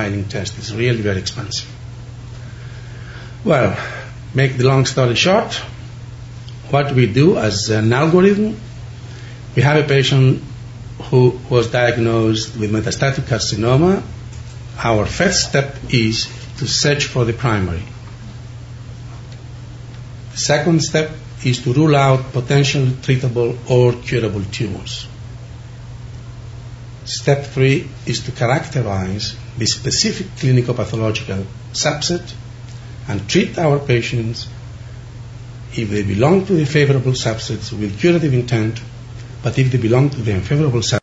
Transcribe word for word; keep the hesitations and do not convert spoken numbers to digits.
profiling test. It's really very expensive. Well, make the long story short, what we do as an algorithm, we have a patient who was diagnosed with metastatic carcinoma. Our first step is to search for the primary. The second step is to rule out potential treatable or curable tumors. Step three is to characterize the specific clinical pathological subset and treat our patients if they belong to the favorable subsets with curative intent, but if they belong to the unfavorable subset,